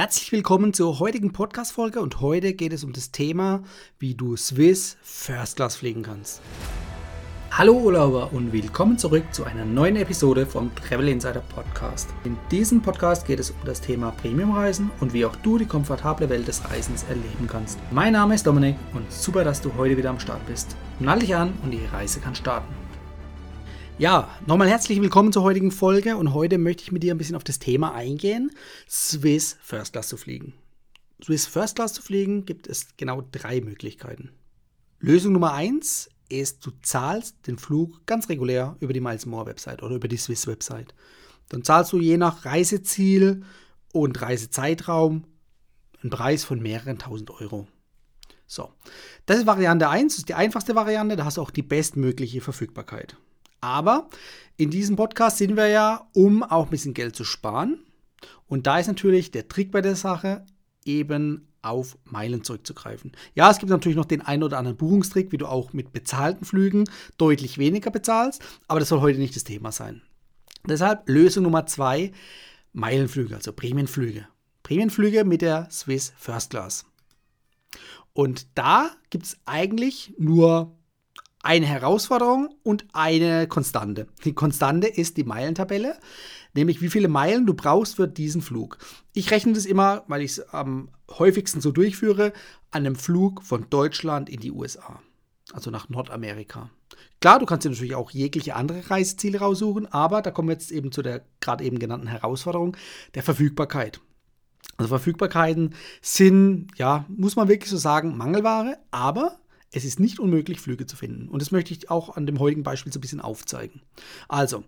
Herzlich willkommen zur heutigen Podcast-Folge und heute geht es um das Thema, wie du Swiss First Class fliegen kannst. Hallo Urlauber und willkommen zurück zu einer neuen Episode vom Travel Insider Podcast. In diesem Podcast geht es um das Thema Premiumreisen und wie auch du die komfortable Welt des Reisens erleben kannst. Mein Name ist Dominik und super, dass du heute wieder am Start bist. Nall dich an und die Reise kann starten. Ja, nochmal herzlich willkommen zur heutigen Folge und heute möchte ich mit dir ein bisschen auf das Thema eingehen, Swiss First Class zu fliegen. Swiss First Class zu fliegen gibt es genau 3 Möglichkeiten. Lösung Nummer 1 ist, du zahlst den Flug ganz regulär über die Miles & More Website oder über die Swiss Website. Dann zahlst du je nach Reiseziel und Reisezeitraum einen Preis von mehreren tausend Euro. So, das ist Variante 1, das ist die einfachste Variante, da hast du auch die bestmögliche Verfügbarkeit. Aber in diesem Podcast sind wir ja, um auch ein bisschen Geld zu sparen. Und da ist natürlich der Trick bei der Sache, eben auf Meilen zurückzugreifen. Ja, es gibt natürlich noch den einen oder anderen Buchungstrick, wie du auch mit bezahlten Flügen deutlich weniger bezahlst. Aber das soll heute nicht das Thema sein. Deshalb Lösung Nummer 2, Meilenflüge, also Prämienflüge. Prämienflüge mit der Swiss First Class. Und da gibt es eigentlich nur eine Herausforderung und eine Konstante. Die Konstante ist die Meilentabelle, nämlich wie viele Meilen du brauchst für diesen Flug. Ich rechne das immer, weil ich es am häufigsten so durchführe, an einem Flug von Deutschland in die USA, also nach Nordamerika. Klar, du kannst dir natürlich auch jegliche andere Reiseziele raussuchen, aber da kommen wir jetzt eben zu der gerade eben genannten Herausforderung der Verfügbarkeit. Also Verfügbarkeiten sind, ja, muss man wirklich so sagen, Mangelware, aber es ist nicht unmöglich, Flüge zu finden. Und das möchte ich auch an dem heutigen Beispiel so ein bisschen aufzeigen. Also,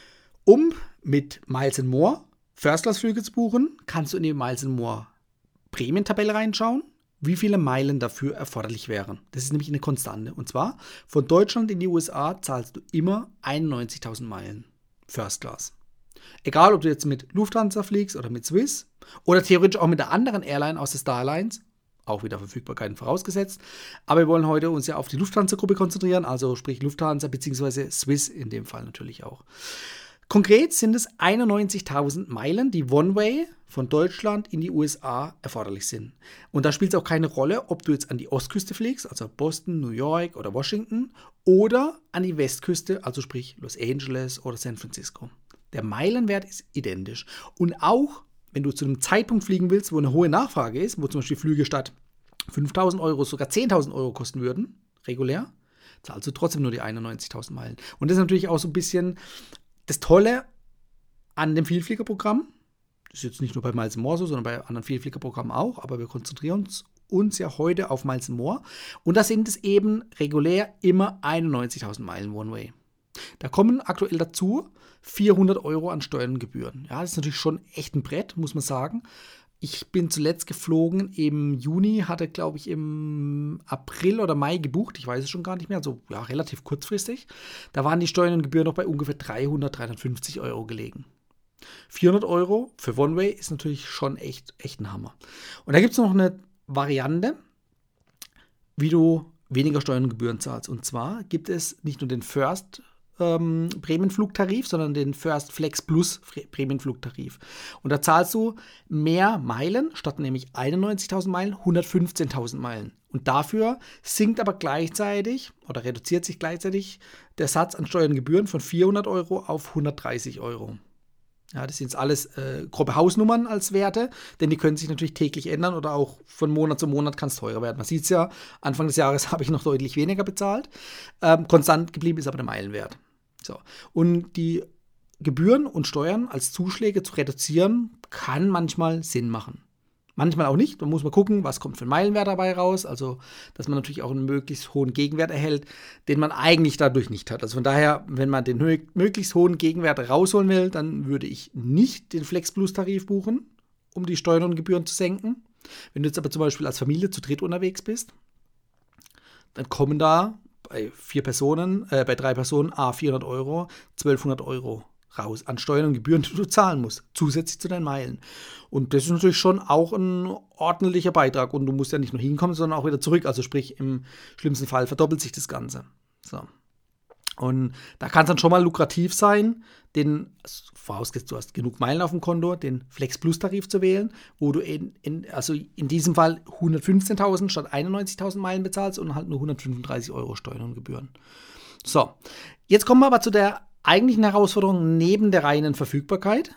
um mit Miles & More First-Class-Flüge zu buchen, kannst du in die Miles & More Prämientabelle reinschauen, wie viele Meilen dafür erforderlich wären. Das ist nämlich eine Konstante. Und zwar, von Deutschland in die USA zahlst du immer 91.000 Meilen First-Class. Egal, ob du jetzt mit Lufthansa fliegst oder mit Swiss oder theoretisch auch mit der anderen Airline aus der Star Alliance, auch wieder Verfügbarkeiten vorausgesetzt. Aber wir wollen heute uns ja auf die Lufthansa-Gruppe konzentrieren, also sprich Lufthansa bzw. Swiss in dem Fall natürlich auch. Konkret sind es 91.000 Meilen, die One-Way von Deutschland in die USA erforderlich sind. Und da spielt es auch keine Rolle, ob du jetzt an die Ostküste fliegst, also Boston, New York oder Washington, oder an die Westküste, also sprich Los Angeles oder San Francisco. Der Meilenwert ist identisch. Und auch wenn du zu einem Zeitpunkt fliegen willst, wo eine hohe Nachfrage ist, wo zum Beispiel Flüge statt 5.000 Euro sogar 10.000 Euro kosten würden, regulär, zahlst du trotzdem nur die 91.000 Meilen. Und das ist natürlich auch so ein bisschen das Tolle an dem Vielfliegerprogramm. Das ist jetzt nicht nur bei Miles & More so, sondern bei anderen Vielfliegerprogrammen auch, aber wir konzentrieren uns ja heute auf Miles & More. Und da sind es eben regulär immer 91.000 Meilen One-Way. Da kommen aktuell dazu 400 Euro an Steuern und Gebühren. Ja, das ist natürlich schon echt ein Brett, muss man sagen. Ich bin zuletzt geflogen im Juni, hatte, glaube ich, im April oder Mai gebucht. Ich weiß es schon gar nicht mehr, also ja, relativ kurzfristig. Da waren die Steuern und Gebühren noch bei ungefähr 350 Euro gelegen. 400 Euro für One-Way ist natürlich schon echt ein Hammer. Und da gibt es noch eine Variante, wie du weniger Steuern und Gebühren zahlst. Und zwar gibt es nicht nur den First Prämienflugtarif, sondern den First Flex Plus Prämienflugtarif. Und da zahlst du mehr Meilen, statt nämlich 91.000 Meilen, 115.000 Meilen. Und dafür sinkt aber gleichzeitig oder reduziert sich gleichzeitig der Satz an Steuern und Gebühren von 400 Euro auf 130 Euro. Ja, das sind jetzt alles grobe Hausnummern als Werte, denn die können sich natürlich täglich ändern oder auch von Monat zu Monat kann es teurer werden. Man sieht es ja, Anfang des Jahres habe ich noch deutlich weniger bezahlt. Konstant geblieben ist aber der Meilenwert. So. Und die Gebühren und Steuern als Zuschläge zu reduzieren, kann manchmal Sinn machen. Manchmal auch nicht. Man muss mal gucken, was kommt für ein Meilenwert dabei raus. Also, dass man natürlich auch einen möglichst hohen Gegenwert erhält, den man eigentlich dadurch nicht hat. Also von daher, wenn man den möglichst hohen Gegenwert rausholen will, dann würde ich nicht den Flex Plus Tarif buchen, um die Steuern und Gebühren zu senken. Wenn du jetzt aber zum Beispiel als Familie zu dritt unterwegs bist, dann kommen da bei 3 Personen 400 Euro, 1.200 Euro raus an Steuern und Gebühren, die du zahlen musst, zusätzlich zu deinen Meilen. Und das ist natürlich schon auch ein ordentlicher Beitrag. Und du musst ja nicht nur hinkommen, sondern auch wieder zurück. Also sprich, im schlimmsten Fall verdoppelt sich das Ganze. So. Und da kann es dann schon mal lukrativ sein, vorausgesetzt du hast genug Meilen auf dem Konto, den Flex Plus Tarif zu wählen, wo du also in diesem Fall 115.000 statt 91.000 Meilen bezahlst und halt nur 135 Euro Steuern und Gebühren. So, jetzt kommen wir aber zu der eigentlichen Herausforderung neben der reinen Verfügbarkeit.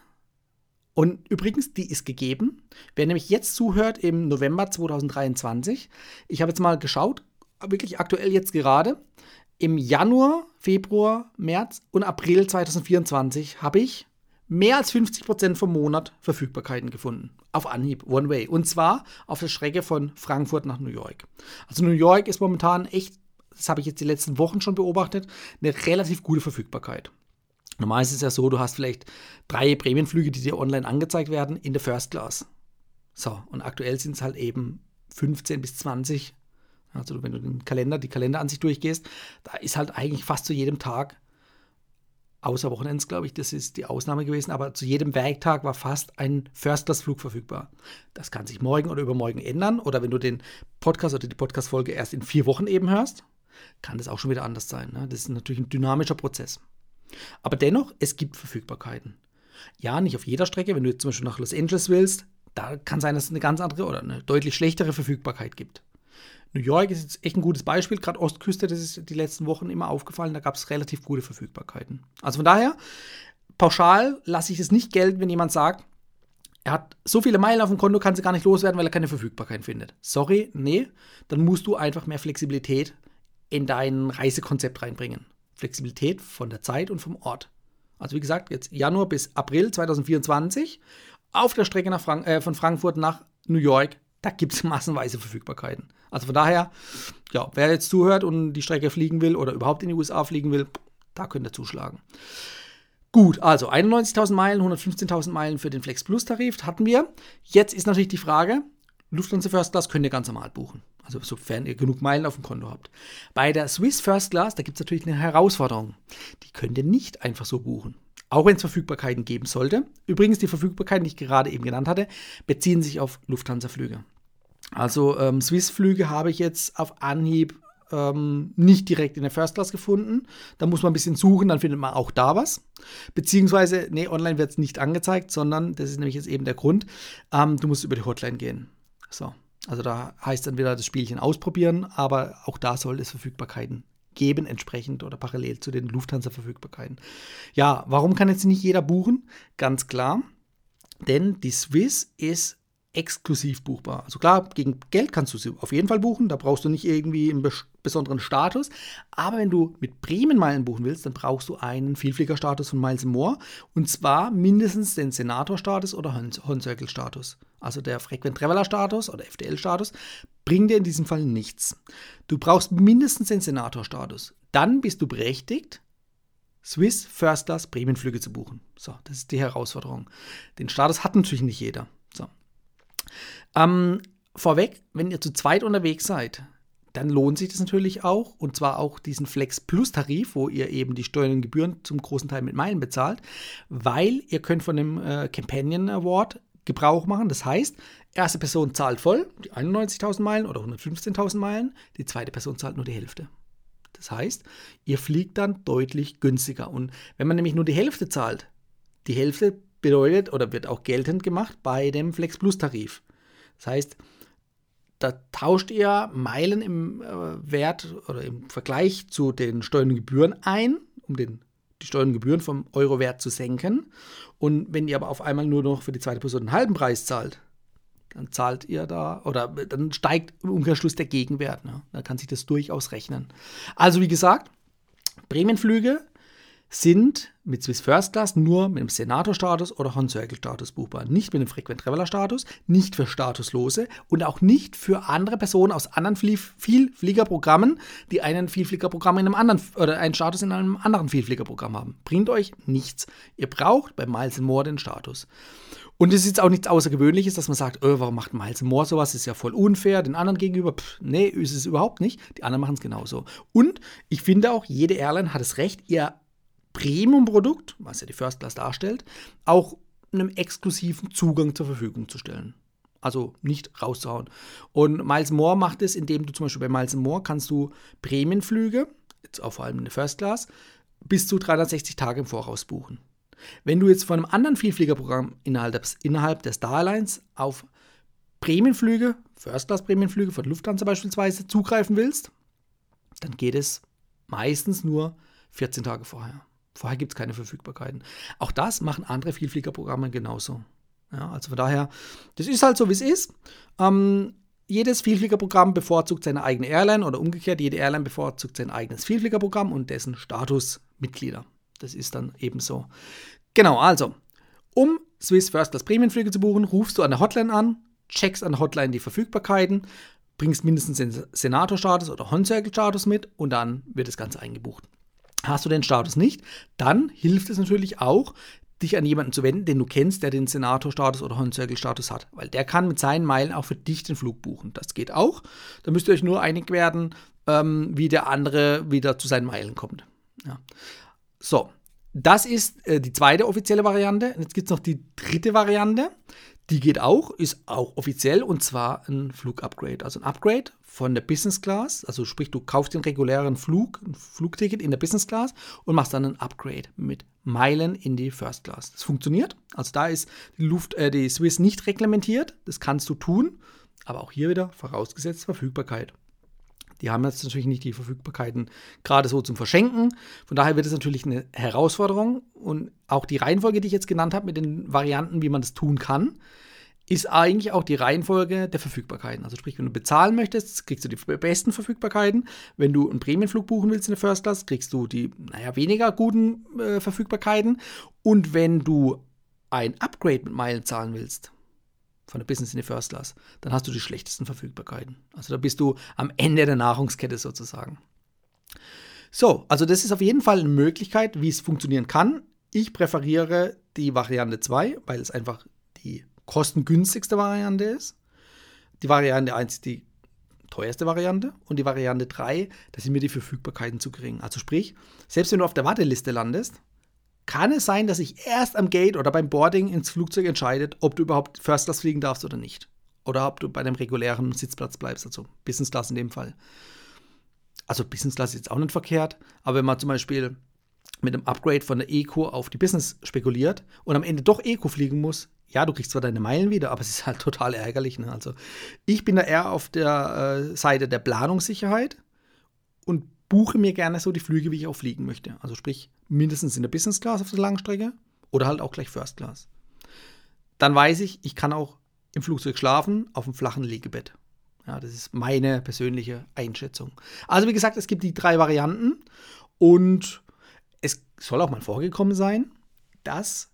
Und übrigens, die ist gegeben. Wer nämlich jetzt zuhört im November 2023, ich habe jetzt mal geschaut, wirklich aktuell jetzt gerade, im Januar, Februar, März und April 2024 habe ich mehr als 50% vom Monat Verfügbarkeiten gefunden. Auf Anhieb, One Way. Und zwar auf der Strecke von Frankfurt nach New York. Also New York ist momentan echt, das habe ich jetzt die letzten Wochen schon beobachtet, eine relativ gute Verfügbarkeit. Normal ist es ja so, du hast vielleicht 3 Prämienflüge, die dir online angezeigt werden, in der First Class. So, und aktuell sind es halt eben 15 bis 20. Also wenn du die Kalenderansicht durchgehst, da ist halt eigentlich fast zu jedem Tag, außer Wochenends, glaube ich, das ist die Ausnahme gewesen, aber zu jedem Werktag war fast ein First-Class-Flug verfügbar. Das kann sich morgen oder übermorgen ändern. Oder wenn du den Podcast oder die Podcast-Folge erst in 4 Wochen eben hörst, kann das auch schon wieder anders sein. Ne? Das ist natürlich ein dynamischer Prozess. Aber dennoch, es gibt Verfügbarkeiten. Ja, nicht auf jeder Strecke. Wenn du jetzt zum Beispiel nach Los Angeles willst, da kann sein, dass es eine ganz andere oder eine deutlich schlechtere Verfügbarkeit gibt. New York ist jetzt echt ein gutes Beispiel, gerade Ostküste, das ist die letzten Wochen immer aufgefallen, da gab es relativ gute Verfügbarkeiten. Also von daher, pauschal lasse ich es nicht gelten, wenn jemand sagt, er hat so viele Meilen auf dem Konto, kann sie gar nicht loswerden, weil er keine Verfügbarkeit findet. Sorry, nee, dann musst du einfach mehr Flexibilität in dein Reisekonzept reinbringen. Flexibilität von der Zeit und vom Ort. Also wie gesagt, jetzt Januar bis April 2024 auf der Strecke von Frankfurt nach New York, da gibt es massenweise Verfügbarkeiten. Also von daher, ja, wer jetzt zuhört und die Strecke fliegen will oder überhaupt in die USA fliegen will, da könnt ihr zuschlagen. Gut, also 91.000 Meilen, 115.000 Meilen für den Flex Plus Tarif hatten wir. Jetzt ist natürlich die Frage, Lufthansa First Class könnt ihr ganz normal buchen. Also sofern ihr genug Meilen auf dem Konto habt. Bei der Swiss First Class, da gibt es natürlich eine Herausforderung. Die könnt ihr nicht einfach so buchen. Auch wenn es Verfügbarkeiten geben sollte. Übrigens, die Verfügbarkeiten, die ich gerade eben genannt hatte, beziehen sich auf Lufthansa-Flüge. Also Swiss-Flüge habe ich jetzt auf Anhieb nicht direkt in der First Class gefunden. Da muss man ein bisschen suchen, dann findet man auch da was. Beziehungsweise, nee, online wird es nicht angezeigt, sondern, das ist nämlich jetzt eben der Grund, du musst über die Hotline gehen. So, also da heißt dann wieder das Spielchen ausprobieren, aber auch da soll es Verfügbarkeiten geben, entsprechend oder parallel zu den Lufthansa-Verfügbarkeiten. Ja, warum kann jetzt nicht jeder buchen? Ganz klar, denn die Swiss ist exklusiv buchbar. Also klar, gegen Geld kannst du sie auf jeden Fall buchen, da brauchst du nicht irgendwie einen besonderen Status, aber wenn du mit Prämienmeilen buchen willst, dann brauchst du einen Vielfliegerstatus von Miles & More und zwar mindestens den Senator-Status oder Horn-Circle-Status. Also der Frequent Traveler-Status oder FTL-Status bringt dir in diesem Fall nichts. Du brauchst mindestens den Senator-Status. Dann bist du berechtigt, Swiss First Class Prämienflüge zu buchen. So, das ist die Herausforderung. Den Status hat natürlich nicht jeder. So. Vorweg, wenn ihr zu zweit unterwegs seid, dann lohnt sich das natürlich auch, und zwar auch diesen Flex Plus Tarif, wo ihr eben die Steuern und Gebühren zum großen Teil mit Meilen bezahlt, weil ihr könnt von dem Companion Award Gebrauch machen. Das heißt, erste Person zahlt voll, die 91.000 Meilen oder 115.000 Meilen, die zweite Person zahlt nur die Hälfte. Das heißt, ihr fliegt dann deutlich günstiger. Und wenn man nämlich nur die Hälfte zahlt, die Hälfte bedeutet oder wird auch geltend gemacht bei dem Flex Plus Tarif. Das heißt, da tauscht ihr Meilen im Wert oder im Vergleich zu den Steuern und Gebühren ein, um die Steuern und Gebühren vom Euro-Wert zu senken. Und wenn ihr aber auf einmal nur noch für die zweite Person einen halben Preis zahlt, dann zahlt ihr da, oder dann steigt im Umkehrschluss der Gegenwert. Ne? Da kann sich das durchaus rechnen. Also wie gesagt, Prämienflüge sind mit Swiss First Class nur mit dem Senator-Status oder Horn-Circle-Status buchbar. Nicht mit dem Frequent Traveler-Status, nicht für Statuslose und auch nicht für andere Personen aus anderen Vielfliegerprogrammen, die einen Vielfliegerprogramm in einem anderen oder einen Status in einem anderen Vielfliegerprogramm haben. Bringt euch nichts. Ihr braucht bei Miles & More den Status. Und es ist jetzt auch nichts Außergewöhnliches, dass man sagt, warum macht Miles & More sowas? Das ist ja voll unfair den anderen gegenüber. Nee, ist es überhaupt nicht. Die anderen machen es genauso. Und ich finde auch, jede Airline hat das Recht, ihr Premium-Produkt, was ja die First Class darstellt, auch einem exklusiven Zugang zur Verfügung zu stellen. Also nicht rauszuhauen. Und Miles & More macht es, indem du zum Beispiel bei Miles & More kannst du Prämienflüge, jetzt auch vor allem in der First Class, bis zu 360 Tage im Voraus buchen. Wenn du jetzt von einem anderen Vielfliegerprogramm innerhalb der Star Alliance auf Prämienflüge, First-Class-Prämienflüge von Lufthansa beispielsweise zugreifen willst, dann geht es meistens nur 14 Tage vorher. Vorher gibt es keine Verfügbarkeiten. Auch das machen andere Vielfliegerprogramme genauso. Ja, also von daher, das ist halt so, wie es ist. Jedes Vielfliegerprogramm bevorzugt seine eigene Airline oder umgekehrt, jede Airline bevorzugt sein eigenes Vielfliegerprogramm und dessen Statusmitglieder. Das ist dann ebenso. Genau, also, um Swiss First Class Prämienflüge zu buchen, rufst du an der Hotline an, checkst an der Hotline die Verfügbarkeiten, bringst mindestens den Senator-Status oder Hon-Circle-Status mit und dann wird das Ganze eingebucht. Hast du den Status nicht, dann hilft es natürlich auch, dich an jemanden zu wenden, den du kennst, der den Senator-Status oder Hon-Circle-Status hat. Weil der kann mit seinen Meilen auch für dich den Flug buchen. Das geht auch. Da müsst ihr euch nur einig werden, wie der andere wieder zu seinen Meilen kommt. Ja. So, das ist die zweite offizielle Variante. Und jetzt gibt es noch die dritte Variante. Die geht auch, ist auch offiziell und zwar ein Flugupgrade. Also ein Upgrade von der Business Class. Also sprich, du kaufst den regulären Flug, ein Flugticket in der Business Class und machst dann ein Upgrade mit Meilen in die First Class. Das funktioniert. Also da ist die Swiss nicht reglementiert. Das kannst du tun. Aber auch hier wieder vorausgesetzt Verfügbarkeit. Die haben jetzt natürlich nicht die Verfügbarkeiten gerade so zum Verschenken. Von daher wird es natürlich eine Herausforderung. Und auch die Reihenfolge, die ich jetzt genannt habe mit den Varianten, wie man das tun kann, ist eigentlich auch die Reihenfolge der Verfügbarkeiten. Also sprich, wenn du bezahlen möchtest, kriegst du die besten Verfügbarkeiten. Wenn du einen Prämienflug buchen willst in der First Class, kriegst du die weniger guten Verfügbarkeiten. Und wenn du ein Upgrade mit Meilen zahlen willst, von der Business in die First Class, dann hast du die schlechtesten Verfügbarkeiten. Also da bist du am Ende der Nahrungskette sozusagen. So, also das ist auf jeden Fall eine Möglichkeit, wie es funktionieren kann. Ich präferiere die Variante 2, weil es einfach die kostengünstigste Variante ist. Die Variante 1 ist die teuerste Variante und die Variante 3, da sind mir die Verfügbarkeiten zu gering. Also sprich, selbst wenn du auf der Warteliste landest, kann es sein, dass sich erst am Gate oder beim Boarding ins Flugzeug entscheidet, ob du überhaupt First Class fliegen darfst oder nicht. Oder ob du bei dem regulären Sitzplatz bleibst, also Business Class in dem Fall. Also Business Class ist jetzt auch nicht verkehrt, aber wenn man zum Beispiel mit einem Upgrade von der Eco auf die Business spekuliert und am Ende doch Eco fliegen muss, ja, du kriegst zwar deine Meilen wieder, aber es ist halt total ärgerlich. Ne? Also ich bin da eher auf der Seite der Planungssicherheit und buche mir gerne so die Flüge, wie ich auch fliegen möchte. Also sprich, mindestens in der Business Class auf der Langstrecke oder halt auch gleich First Class. Dann weiß ich, ich kann auch im Flugzeug schlafen, auf dem flachen Liegebett. Ja, das ist meine persönliche Einschätzung. Also wie gesagt, es gibt die 3 Varianten und es soll auch mal vorgekommen sein, dass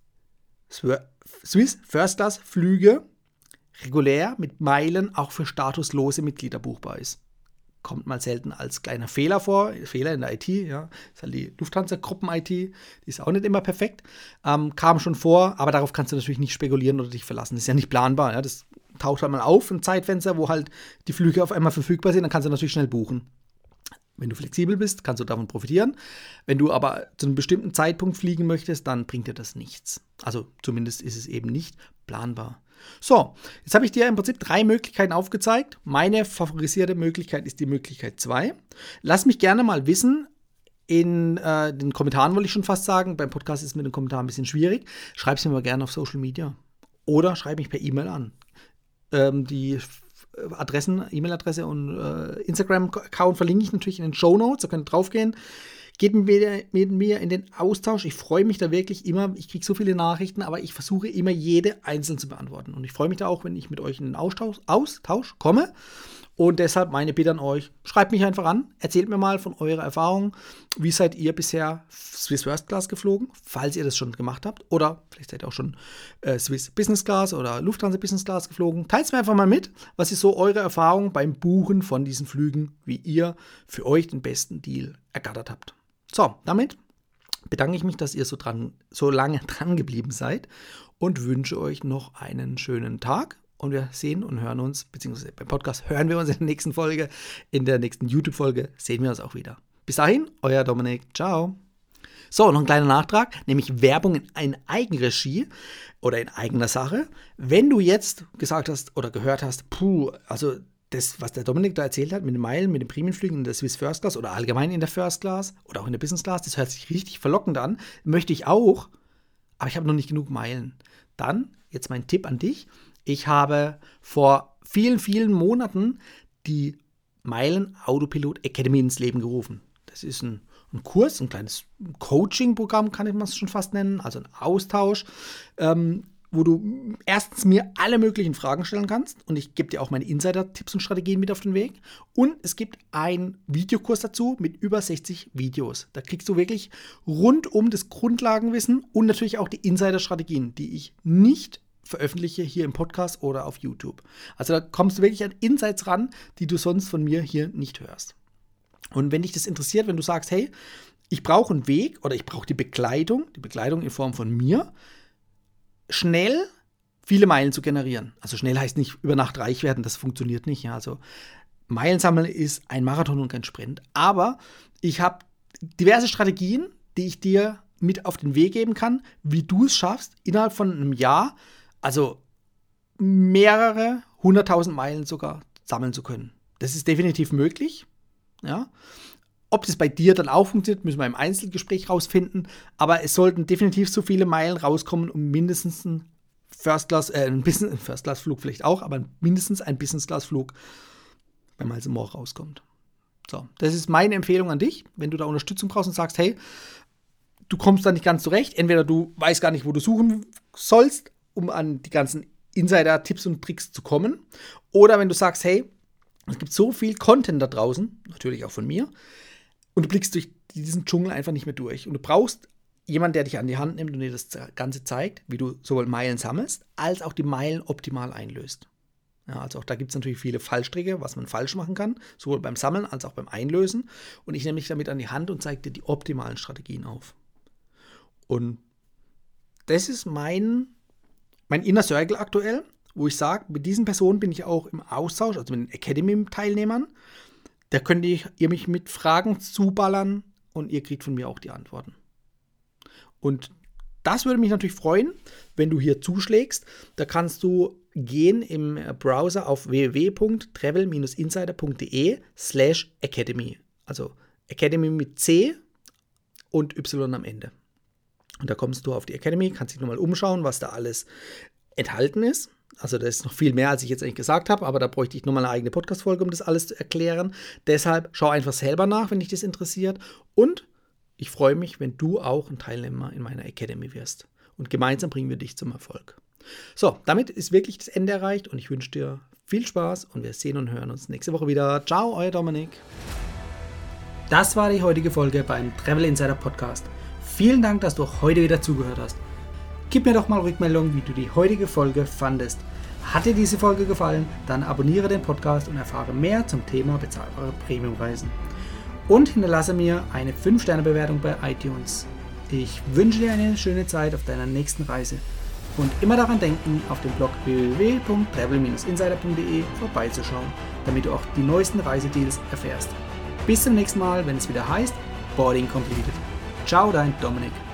Swiss First Class Flüge regulär mit Meilen auch für statuslose Mitglieder buchbar ist. Kommt mal selten als kleiner Fehler vor, Fehler in der IT, ja, das ist halt die Lufthansa-Gruppen-IT, die ist auch nicht immer perfekt, kam schon vor, aber darauf kannst du natürlich nicht spekulieren oder dich verlassen, das ist ja nicht planbar, ja, das taucht halt mal auf, ein Zeitfenster, wo halt die Flüge auf einmal verfügbar sind, dann kannst du natürlich schnell buchen. Wenn du flexibel bist, kannst du davon profitieren. Wenn du aber zu einem bestimmten Zeitpunkt fliegen möchtest, dann bringt dir das nichts. Also zumindest ist es eben nicht planbar. So, jetzt habe ich dir im Prinzip 3 Möglichkeiten aufgezeigt. Meine favorisierte Möglichkeit ist die Möglichkeit 2. Lass mich gerne mal wissen, in den Kommentaren wollte ich schon fast sagen, beim Podcast ist es mit den Kommentaren ein bisschen schwierig. Schreib es mir mal gerne auf Social Media oder schreib mich per E-Mail an. Die E-Mail-Adresse und Instagram-Account verlinke ich natürlich in den Shownotes, da könnt ihr draufgehen. Geht mit mir in den Austausch. Ich freue mich da wirklich immer. Ich kriege so viele Nachrichten, aber ich versuche immer jede einzeln zu beantworten. Und ich freue mich da auch, wenn ich mit euch in den Austausch komme. Und deshalb meine Bitte an euch, schreibt mich einfach an, erzählt mir mal von eurer Erfahrung. Wie seid ihr bisher Swiss First Class geflogen, falls ihr das schon gemacht habt? Oder vielleicht seid ihr auch schon Swiss Business Class oder Lufthansa Business Class geflogen. Teilt mir einfach mal mit, was ist so eure Erfahrung beim Buchen von diesen Flügen, wie ihr für euch den besten Deal ergattert habt. So, damit bedanke ich mich, dass ihr so lange dran geblieben seid und wünsche euch noch einen schönen Tag. Und wir sehen und hören uns, beziehungsweise beim Podcast hören wir uns in der nächsten Folge. In der nächsten YouTube-Folge sehen wir uns auch wieder. Bis dahin, euer Dominik. Ciao. So, noch ein kleiner Nachtrag, nämlich Werbung in Eigenregie oder in eigener Sache. Wenn du jetzt gesagt hast oder gehört hast, also das, was der Dominik da erzählt hat mit den Meilen, mit den Premiumflügen in der Swiss First Class oder allgemein in der First Class oder auch in der Business Class, das hört sich richtig verlockend an. Möchte ich auch, aber ich habe noch nicht genug Meilen. Dann, jetzt mein Tipp an dich. Ich habe vor vielen, vielen Monaten die Meilen Autopilot Academy ins Leben gerufen. Das ist ein Kurs, ein kleines Coaching-Programm, kann ich es schon fast nennen, also ein Austausch, wo du erstens mir alle möglichen Fragen stellen kannst und ich gebe dir auch meine Insider-Tipps und Strategien mit auf den Weg. Und es gibt einen Videokurs dazu mit über 60 Videos. Da kriegst du wirklich rundum das Grundlagenwissen und natürlich auch die Insider-Strategien, die ich nicht veröffentliche hier im Podcast oder auf YouTube. Also da kommst du wirklich an Insights ran, die du sonst von mir hier nicht hörst. Und wenn dich das interessiert, wenn du sagst, hey, ich brauche einen Weg oder ich brauche die Begleitung in Form von mir, schnell viele Meilen zu generieren. Also schnell heißt nicht über Nacht reich werden, das funktioniert nicht. Ja. Also Meilen sammeln ist ein Marathon und kein Sprint. Aber ich habe diverse Strategien, die ich dir mit auf den Weg geben kann, wie du es schaffst, innerhalb von einem Jahr, also mehrere 100.000 Meilen sogar sammeln zu können. Das ist definitiv möglich. Ja. Ob das bei dir dann auch funktioniert, müssen wir im Einzelgespräch rausfinden. Aber es sollten definitiv so viele Meilen rauskommen, um mindestens einen First-Class-Flug vielleicht auch, aber mindestens ein Business-Class-Flug bei Miles & More rauskommt. So, das ist meine Empfehlung an dich, wenn du da Unterstützung brauchst und sagst, hey, du kommst da nicht ganz zurecht. Entweder du weißt gar nicht, wo du suchen sollst, um an die ganzen Insider-Tipps und Tricks zu kommen. Oder wenn du sagst, hey, es gibt so viel Content da draußen, natürlich auch von mir, und du blickst durch diesen Dschungel einfach nicht mehr durch. Und du brauchst jemanden, der dich an die Hand nimmt und dir das Ganze zeigt, wie du sowohl Meilen sammelst, als auch die Meilen optimal einlöst. Ja, also auch da gibt es natürlich viele Fallstricke, was man falsch machen kann, sowohl beim Sammeln als auch beim Einlösen. Und ich nehme dich damit an die Hand und zeige dir die optimalen Strategien auf. Und das ist mein Inner Circle aktuell, wo ich sage, mit diesen Personen bin ich auch im Austausch, also mit den Academy-Teilnehmern. Da könnt ihr mich mit Fragen zuballern und ihr kriegt von mir auch die Antworten. Und das würde mich natürlich freuen, wenn du hier zuschlägst. Da kannst du gehen im Browser auf www.travel-insider.de/academy. Also Academy mit C und Y am Ende. Und da kommst du auf die Academy, kannst dich nochmal umschauen, was da alles enthalten ist. Also da ist noch viel mehr, als ich jetzt eigentlich gesagt habe, aber da bräuchte ich nochmal eine eigene Podcast-Folge, um das alles zu erklären. Deshalb schau einfach selber nach, wenn dich das interessiert. Und ich freue mich, wenn du auch ein Teilnehmer in meiner Academy wirst. Und gemeinsam bringen wir dich zum Erfolg. So, damit ist wirklich das Ende erreicht und ich wünsche dir viel Spaß und wir sehen und hören uns nächste Woche wieder. Ciao, euer Dominik. Das war die heutige Folge beim Travel Insider Podcast. Vielen Dank, dass du heute wieder zugehört hast. Gib mir doch mal Rückmeldung, wie du die heutige Folge fandest. Hat dir diese Folge gefallen, dann abonniere den Podcast und erfahre mehr zum Thema bezahlbare Premiumreisen. Und hinterlasse mir eine 5-Sterne-Bewertung bei iTunes. Ich wünsche dir eine schöne Zeit auf deiner nächsten Reise. Und immer daran denken, auf dem Blog www.travel-insider.de vorbeizuschauen, damit du auch die neuesten Reisedeals erfährst. Bis zum nächsten Mal, wenn es wieder heißt Boarding Completed. Ciao, dein Dominik.